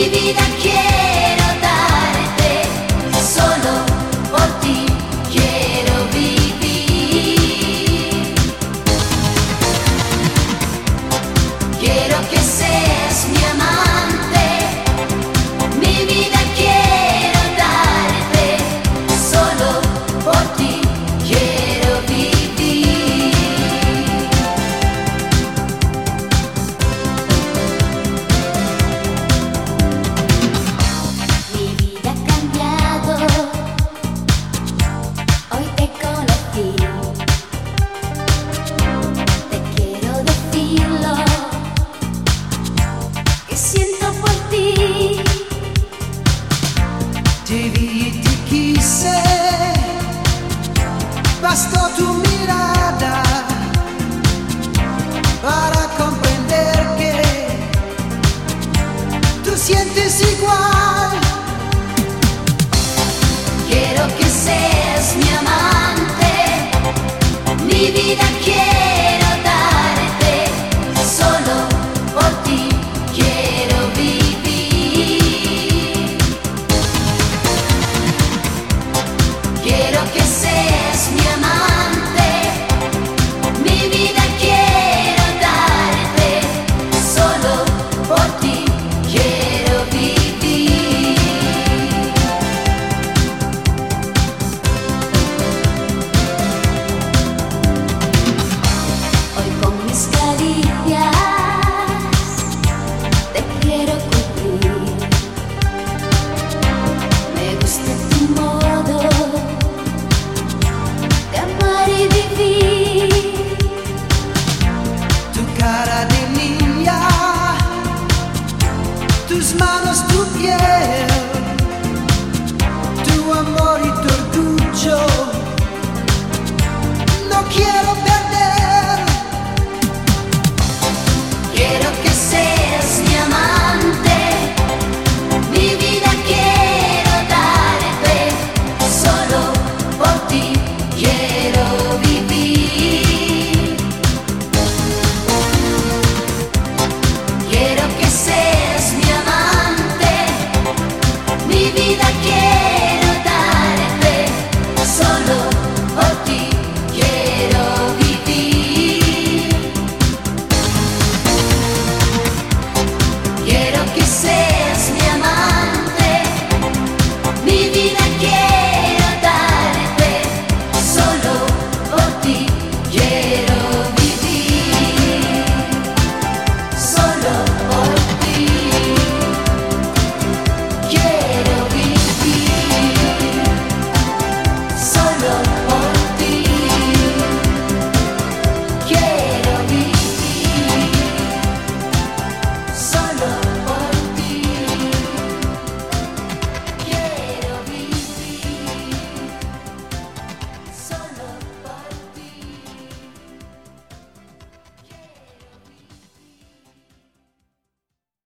vida quiero darte, solo por ti quiero vivir. Quiero que seas mi amante, mi vida quiero darte, solo por ti quiero vivir. Mi vida ha cambiado, hoy te conocí. Te quiero decirlo, que siento por ti. Te vi y te quise, bastó tu mirada para comprender que tú sientes igual. Quiero que seas mi amante, mi vida quiero